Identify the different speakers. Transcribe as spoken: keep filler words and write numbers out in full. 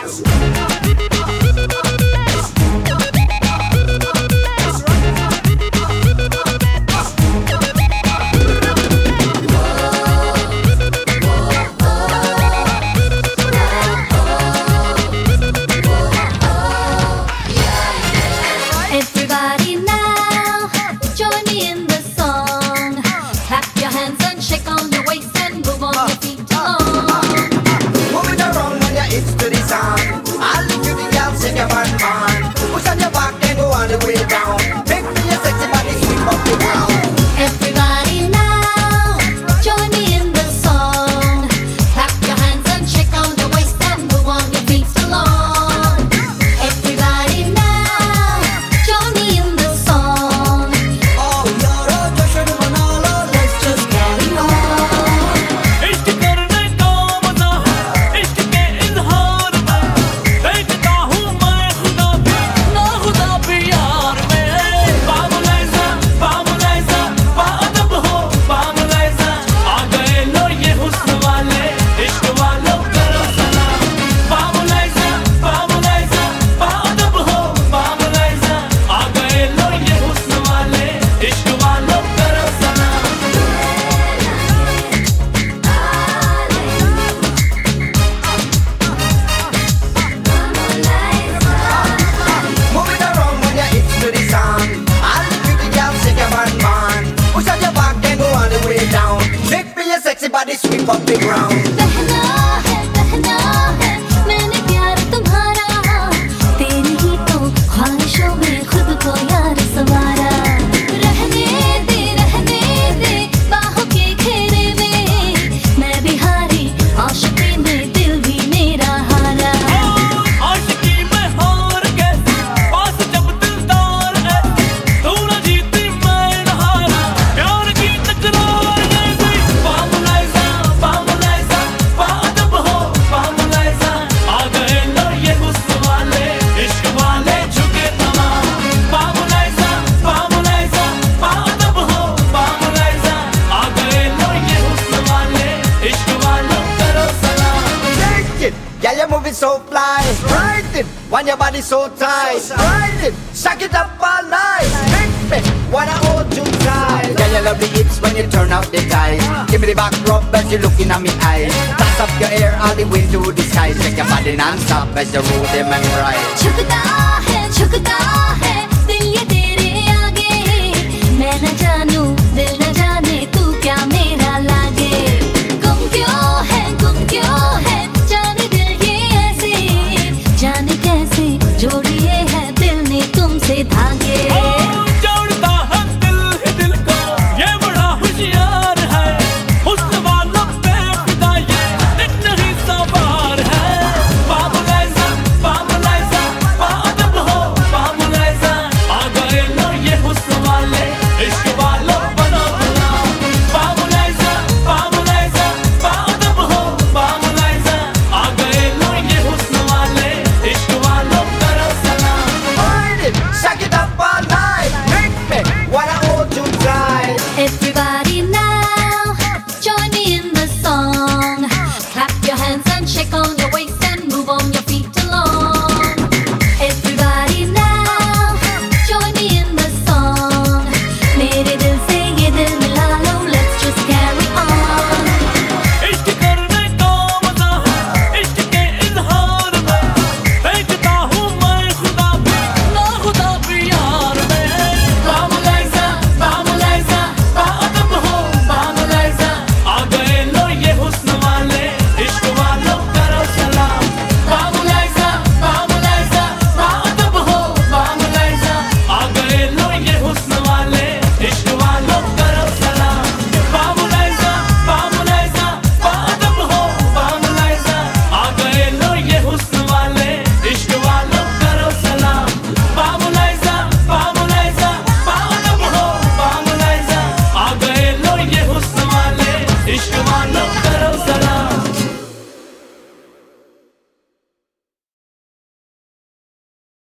Speaker 1: Everybody now, join me in the song. Clap your hands and shake on your waist and move on your feet along.
Speaker 2: Move it around on your hips to the sound. All the cutie girls shake your bum on. Push on your back and go all the way down. Make me your sexy body sweep up the ground.
Speaker 1: Everybody now, join me in the song. Clap your hands and shake on your waist and move on your feet along. Everybody now, join me in the song.
Speaker 2: Oh, yaro, joshan manalo, let's just carry on.
Speaker 3: इश्क करने का मजा है, इश्क के इज़हार में देखता हूँ मैं खुदा भी, ना खुदा भी यार में। बामुलैज़ा, बामुलैज़ा, बाअदब हो बामुलैज़ा, आ गए लो ये हुस्न वाले, इश्क वालों करो सलाम। बामुलैज़ा, बामुलैज़ा, बाअदब हो बामुलैज़ा, आ गए लो ये हुस्न वाले, इश्क वालों करो सलाम।
Speaker 2: Move it around on your hips to the sound. All the cutie girls shake your bum on. Push on your back and go all the way down. Make me your sexy body sweep up the ground.
Speaker 1: बहना है, बहना है, मैंने प्यार तुम्हारा, तेरी ही तो ख्वाहिशों में खुद को यार सवारा। रहने दे, रहने दे, बाहों के घेरे में, मैं भी हारी, आशिकी में दिल भी मेरा हारा।
Speaker 3: आशिकी में हार कैसी, पास जब दिलदार है, तू न जीती मैं न हारा, प्यार की तकरार कैसी। बामुलैज़ा, बामुलैज़ा, बाअदब हो बामुलैज़ा, आ गए लो ये हुस्न वाले, इश्क वाले झुके तमाम। बामुलैज़ा, बामुलैज़ा, बाअदब हो बामुलैज़ा, आ गए लो ये हुस्न वाले, इश्क वालों करो सलाम।
Speaker 2: Shake it, yeah, you're moving so fly. Ride it, when your body so tight. Ride it, shake it up all night. Make me wanna hold you tight. Yeah, you love the hips when you turn out the tide. Give me the back rub as you're looking at me eyes. Toss up your hair all the way to the sky. Shake your body non-stop as you roll them and ride.
Speaker 1: झुकता है, झुकता है,